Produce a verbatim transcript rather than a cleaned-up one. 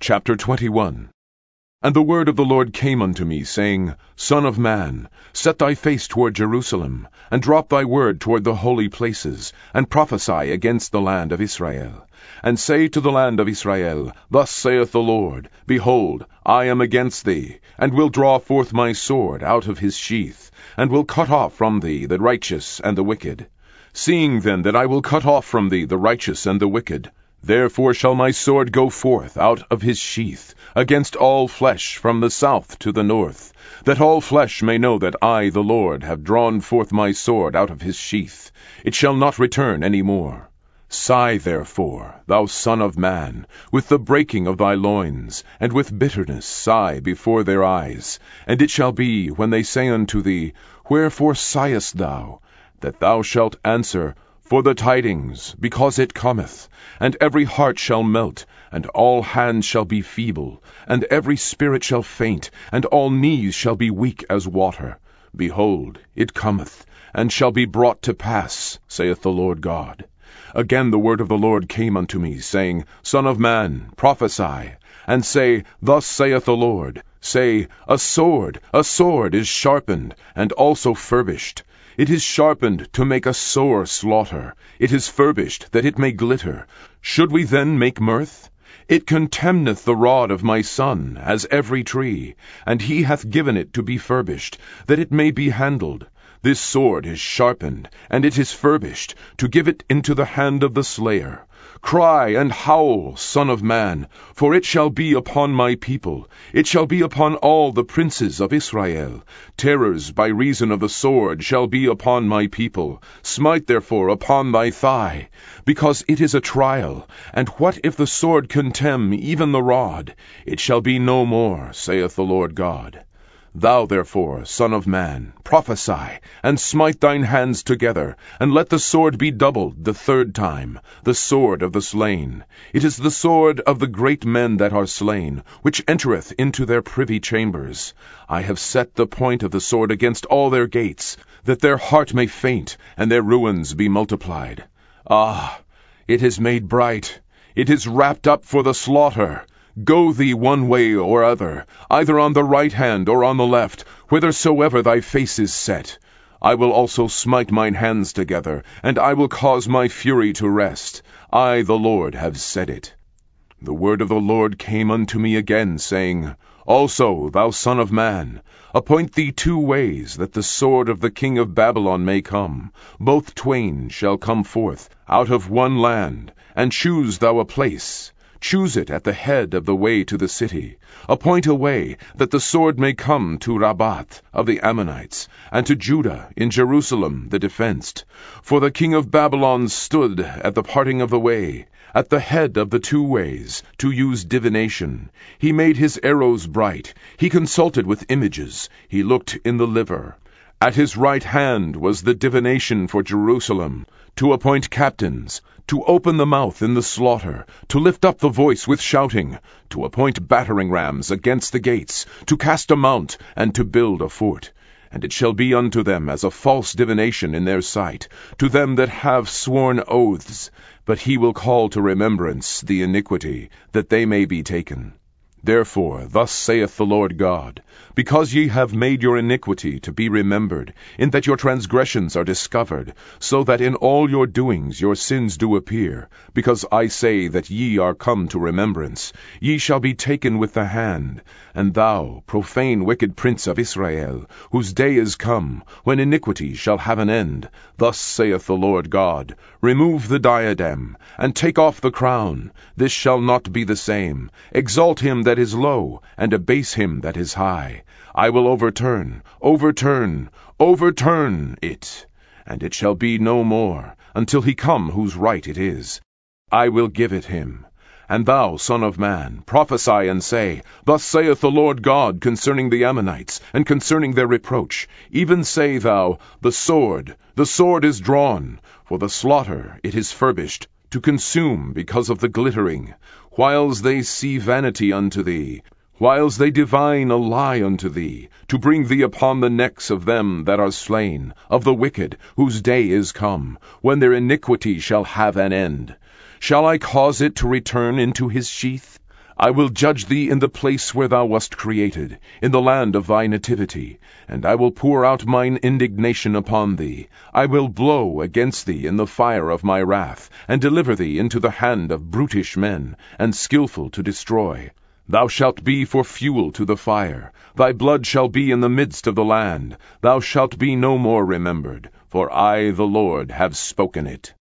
Chapter twenty-one. And the word of the Lord came unto me, saying, Son of man, set thy face toward Jerusalem, and drop thy word toward the holy places, and prophesy against the land of Israel. And say to the land of Israel, Thus saith the Lord, Behold, I am against thee, and will draw forth my sword out of his sheath, and will cut off from thee the righteous and the wicked. Seeing then that I will cut off from thee the righteous and the wicked, therefore shall my sword go forth out of his sheath against all flesh from the south to the north, that all flesh may know that I, the Lord, have drawn forth my sword out of his sheath. It shall not return any more. Sigh therefore, thou son of man, with the breaking of thy loins, and with bitterness sigh before their eyes. And it shall be, when they say unto thee, Wherefore sighest thou? that thou shalt answer, For the tidings, because it cometh, and every heart shall melt, and all hands shall be feeble, and every spirit shall faint, and all knees shall be weak as water. Behold, it cometh, and shall be brought to pass, saith the Lord God. Again the word of the Lord came unto me, saying, Son of man, prophesy, and say, Thus saith the Lord. Say, A sword, a sword is sharpened, and also furbished. It is sharpened to make a sore slaughter. It is furbished, that it may glitter. Should we then make mirth? It contemneth the rod of my son, as every tree, and he hath given it to be furbished, that it may be handled. This sword is sharpened, and it is furbished, to give it into the hand of the slayer. Cry and howl, son of man, for it shall be upon my people, it shall be upon all the princes of Israel. Terrors by reason of the sword shall be upon my people. Smite therefore upon thy thigh, because it is a trial. And what if the sword contemn even the rod? It shall be no more, saith the Lord God. Thou therefore, son of man, prophesy, and smite thine hands together, and let the sword be doubled the third time, the sword of the slain. It is the sword of the great men that are slain, which entereth into their privy chambers. I have set the point of the sword against all their gates, that their heart may faint, and their ruins be multiplied. Ah, it is made bright, it is wrapped up for the slaughter. Go thee one way or other, either on the right hand or on the left, whithersoever thy face is set. I will also smite mine hands together, and I will cause my fury to rest. I, the Lord, have said it. The word of the Lord came unto me again, saying, Also, thou son of man, appoint thee two ways, that the sword of the king of Babylon may come. Both twain shall come forth out of one land, and choose thou a place. Choose it at the head of the way to the city. Appoint a way, that the sword may come to Rabbath of the Ammonites, and to Judah in Jerusalem the defenced. For the king of Babylon stood at the parting of the way, at the head of the two ways, to use divination. He made his arrows bright. He consulted with images. He looked in the liver. At his right hand was the divination for Jerusalem, to appoint captains, to open the mouth in the slaughter, to lift up the voice with shouting, to appoint battering rams against the gates, to cast a mount, and to build a fort. And it shall be unto them as a false divination in their sight, to them that have sworn oaths. But he will call to remembrance the iniquity, that they may be taken. Therefore, thus saith the Lord God, Because ye have made your iniquity to be remembered, in that your transgressions are discovered, so that in all your doings your sins do appear, because I say that ye are come to remembrance, ye shall be taken with the hand. And thou, profane wicked prince of Israel, whose day is come, when iniquity shall have an end, thus saith the Lord God, Remove the diadem, and take off the crown. This shall not be the same. Exalt him that is low, and abase him that is high. I will overturn, overturn, overturn it, and it shall be no more, until he come whose right it is. I will give it him. And thou, son of man, prophesy and say, Thus saith the Lord God concerning the Ammonites, and concerning their reproach. Even say thou, The sword, the sword is drawn, for the slaughter it is furbished, to consume because of the glittering, whiles they see vanity unto thee, whiles they divine a lie unto thee, to bring thee upon the necks of them that are slain, of the wicked, whose day is come, when their iniquity shall have an end. Shall I cause it to return into his sheath? I will judge thee in the place where thou wast created, in the land of thy nativity, and I will pour out mine indignation upon thee. I will blow against thee in the fire of my wrath, and deliver thee into the hand of brutish men, and skilful to destroy. Thou shalt be for fuel to the fire. Thy blood shall be in the midst of the land. Thou shalt be no more remembered, for I, the Lord, have spoken it.